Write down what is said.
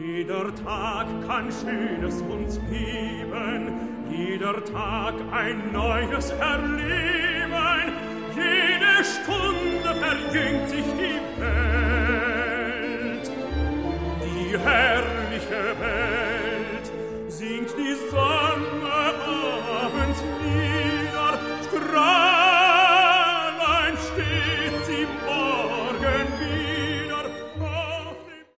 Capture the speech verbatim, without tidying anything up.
Jeder Tag kann Schönes uns geben, jeder Tag ein neues Erleben, jede Stunde verjüngt sich die Welt. Die Welt